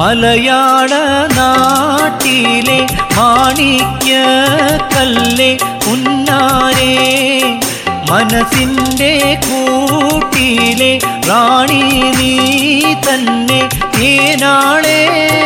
മലയാള നാട്ടിലെ മാണിക്യ കല്ലേ ഉന്നാരേ, മനസ്സിൻ്റെ കൂട്ടിലെ റാണി നീ തന്നെ ഏനാളേ.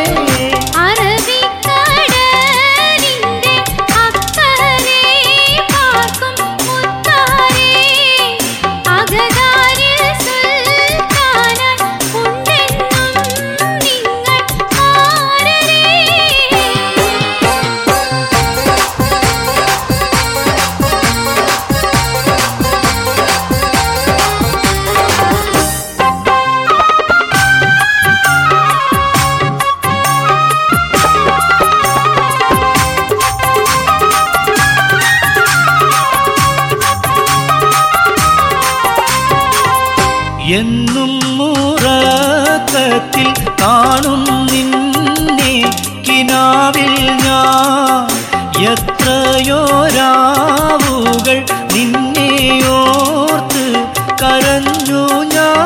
എന്നും മുറക്കത്തിൽ കാണും നിന്നെ കിനാവിൽ ഞാൻ, എത്രയോ രാവുകൾ നിന്നെ ഓർത്ത് കരഞ്ഞു ഞാൻ.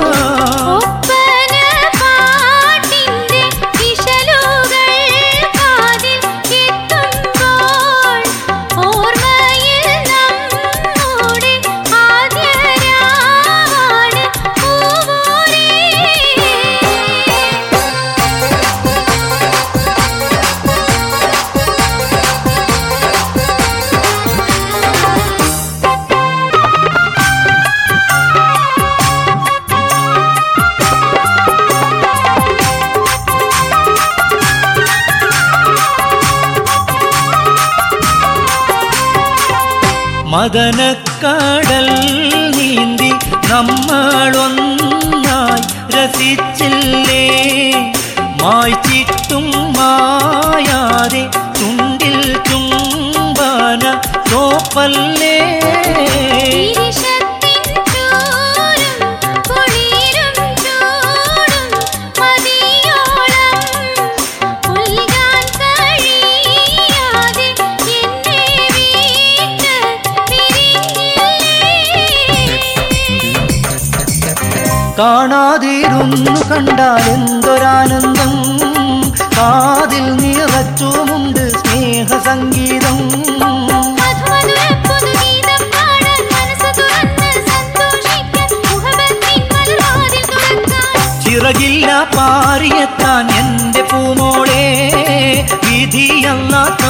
മദനക്കടൽ നീന്തി നമ്മളൊന്നായി രസിച്ചില്ലേ, മായ്ച്ചിട്ടും മായാതെ ചുണ്ടിൽ ചുംബന തോപ്പല്ലേ. കാണാതിരുന്നു കണ്ടാൽ എന്തൊരാനന്ദം, കാതിൽ നിറച്ചുമുണ്ട് സ്നേഹസംഗീതം. ചിറകില്ല പാറിയെത്താൻ എൻ്റെ പൂമോളെ, വിധിയല്ലാത്ത